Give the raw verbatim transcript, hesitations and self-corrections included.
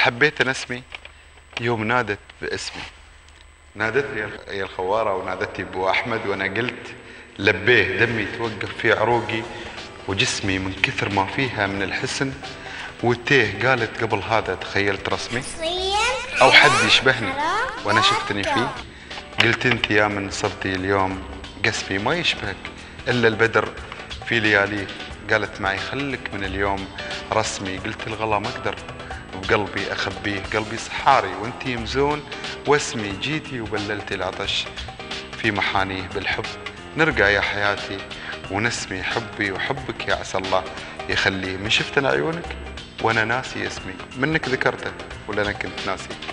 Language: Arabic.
حبيت أنا اسمي يوم نادت باسمي، نادتني يا الخوارة ونادتني بو أحمد، وأنا قلت لبيه، دمي توقف في عروقي وجسمي من كثر ما فيها من الحسن. وتيه قالت قبل هذا تخيلت رسمي أو حد يشبهني وأنا شفتني فيه. قلت انت يا من صرتي اليوم قسمي ما يشبهك إلا البدر في لياليه. قالت معي خلك من اليوم رسمي. قلت الغلا ما أقدر بقلبي أخبيه، قلبي صحاري وانتي مزون واسمي. جيتي وبللتي العطش في محانيه بالحب، نرقى يا حياتي ونسمي حبي وحبك يا عسى الله يخليه. من شفت أنا عيونك وأنا ناسي اسمي، منك ذكرته ولا أنا كنت ناسي؟